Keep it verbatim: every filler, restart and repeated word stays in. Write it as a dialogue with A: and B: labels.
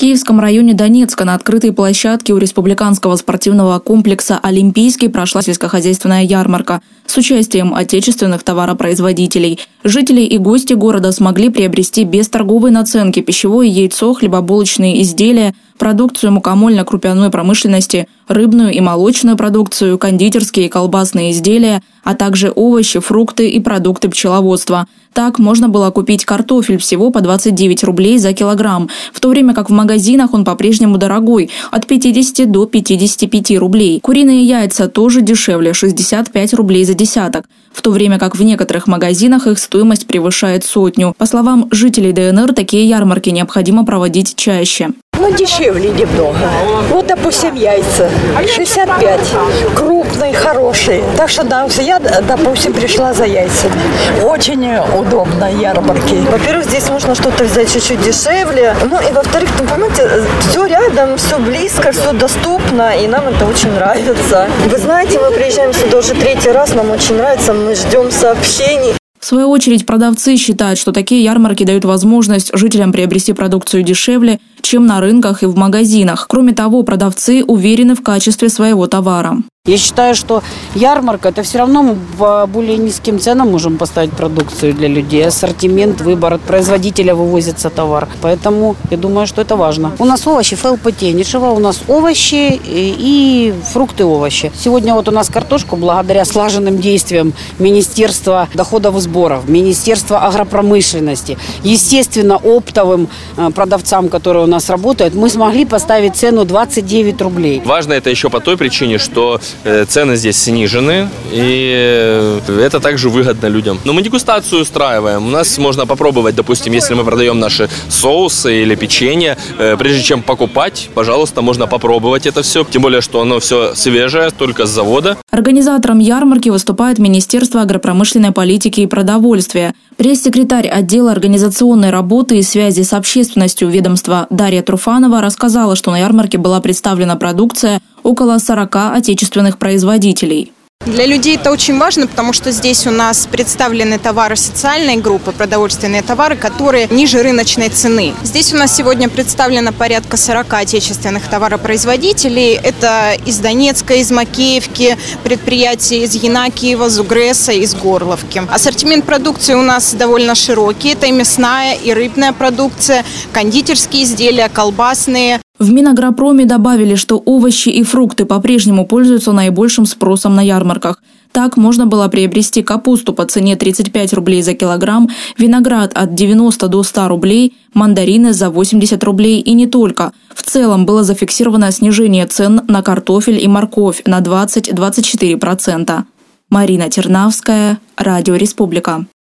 A: Киевском районе Донецка на открытой площадке у республиканского спортивного комплекса «Олимпийский» прошла сельскохозяйственная ярмарка с участием отечественных товаропроизводителей. Жители и гости города смогли приобрести без торговой наценки пищевое яйцо, хлебобулочные изделия, продукцию мукомольно-крупяной промышленности, рыбную и молочную продукцию, кондитерские и колбасные изделия, а также овощи, фрукты и продукты пчеловодства. Так можно было купить картофель всего по двадцать девять рублей за килограмм, в то время как в магазинах он по-прежнему дорогой – от пятидесяти до пятидесяти пяти рублей. Куриные яйца тоже дешевле – шестьдесят пять рублей за десяток, в то время как в некоторых магазинах их стоимость превышает сотню. По словам жителей ДНР, такие ярмарки необходимо проводить чаще.
B: Ну, дешевле немного. Вот, допустим, яйца. шестьдесят пять. Крупные, хорошие. Так что, да, я, допустим, пришла за яйцами. Очень удобно ярмарки. Во-первых, здесь можно что-то взять чуть-чуть дешевле. Ну, и во-вторых, ну, понимаете, все рядом, все близко, все доступно, и нам это очень нравится. Вы знаете, мы приезжаем сюда уже третий раз, нам очень нравится, мы ждем сообщений.
A: В свою очередь, продавцы считают, что такие ярмарки дают возможность жителям приобрести продукцию дешевле, чем на рынках и в магазинах. Кроме того, продавцы уверены в качестве своего товара.
C: Я считаю, что ярмарка – это все равно мы по более низким ценам можем поставить продукцию для людей. Ассортимент, выбор, от производителя вывозится товар. Поэтому я думаю, что это важно. У нас овощи ФЛПТ, ничего, у нас овощи и фрукты овощи. Сегодня вот у нас картошку, благодаря слаженным действиям Министерства доходов и сборов, Министерства агропромышленности, естественно, оптовым продавцам, которые у нас работают, мы смогли поставить цену двадцать девять рублей.
D: Важно это еще по той причине, что цены здесь снижены, и это также выгодно людям. Но мы дегустацию устраиваем. У нас можно попробовать, допустим, если мы продаем наши соусы или печенье, прежде чем покупать, пожалуйста, можно попробовать это все. Тем более, что оно все свежее, только с завода.
A: Организатором ярмарки выступает Министерство агропромышленной политики и продовольствия. Пресс-секретарь отдела организационной работы и связи с общественностью ведомства Дарья Труфанова рассказала, что на ярмарке была представлена продукция около сорока отечественных производителей.
E: Для людей это очень важно, потому что здесь у нас представлены товары социальной группы, продовольственные товары, которые ниже рыночной цены. Здесь у нас сегодня представлено порядка сорока отечественных товаропроизводителей. Это из Донецка, из Макеевки, предприятия из Янакиева, Зугреса, из Горловки. Ассортимент продукции у нас довольно широкий. Это и мясная, и рыбная продукция, кондитерские изделия, колбасные.
A: В Минагропроме добавили, что овощи и фрукты по-прежнему пользуются наибольшим спросом на ярмарках. Так можно было приобрести капусту по цене тридцать пять рублей за килограмм, виноград от девяноста до ста рублей, мандарины за восемьдесят рублей и не только. В целом было зафиксировано снижение цен на картофель и морковь на двадцать — двадцать четыре процента. Марина Тернавская, Радио Республика.